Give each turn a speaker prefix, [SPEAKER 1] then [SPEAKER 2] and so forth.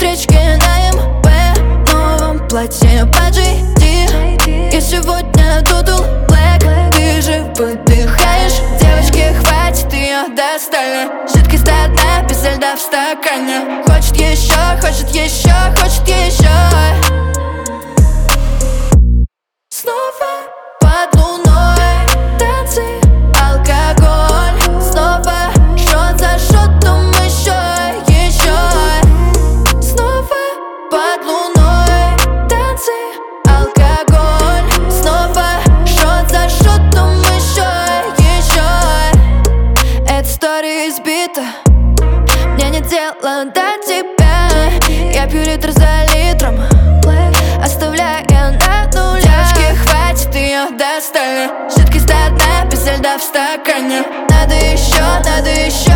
[SPEAKER 1] встречки на МП, новом платье по GD. И сегодня Total Black. Ты же выдыхаешь, девочки, хватит, ее достали. Жидкость до дна, без льда в стакане. Хочет еще, хочет еще, хочет еще. Снова под луной танцы, алкоголь. Снова шот за шотом, еще, еще. Снова под луной танцы, алкоголь. Снова шот за шотом, еще, еще. Эта история избита, мне не дело до тебя. Я пью литр за литром, оставляя на нуле. Девочки, хватит, ее достали. Жидкость до дна, без льда в стакане. Надо еще, надо еще.